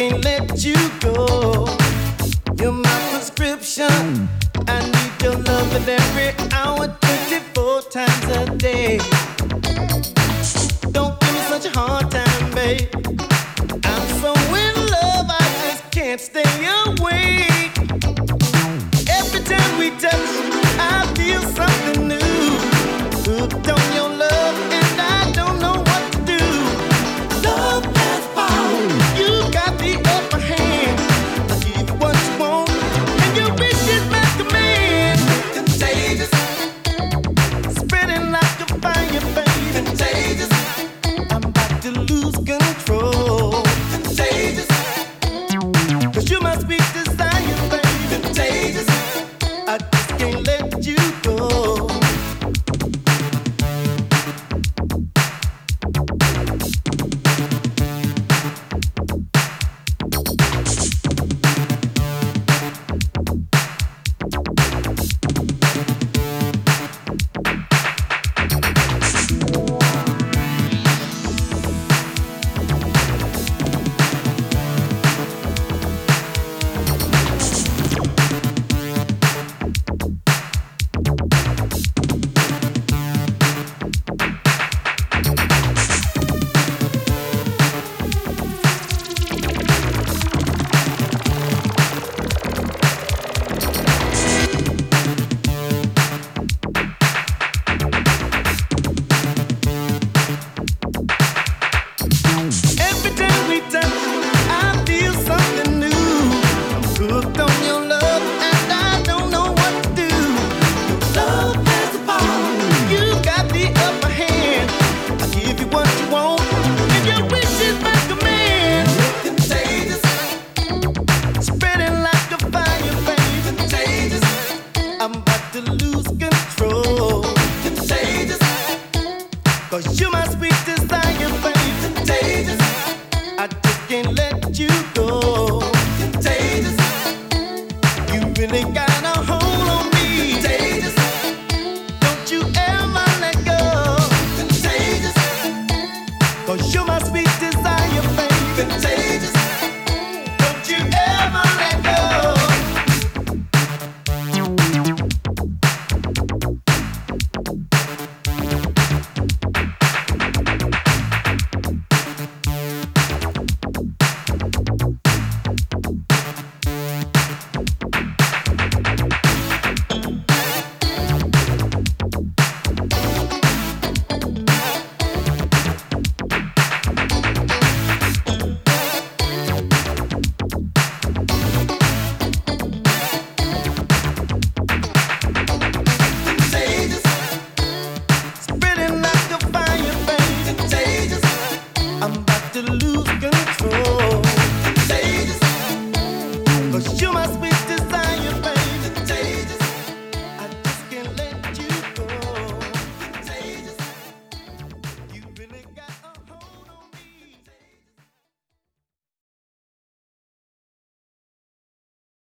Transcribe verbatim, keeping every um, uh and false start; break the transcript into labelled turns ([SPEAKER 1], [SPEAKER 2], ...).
[SPEAKER 1] can't let you go. You're my prescription. I need your loving every hour, twenty-four times a day. Don't give me such a hard time, babe. I'm so in love, I just can't stay away. Every time we touch, I feel something new. Hooked on your love, and I don't know what to do. Love has power, you got the upper hand. I'll give you what you want, and your wish is my command. Contagious, spreading like a fire, baby. Contagious, I'm about to lose control. Contagious, 'cause you're my sweet desire, baby. Contagious, I just can't let you go. I'm about to lose control. Contagious, 'cause you're my sweet desire, baby. Contagious, I just can't let you go. Contagious, you really got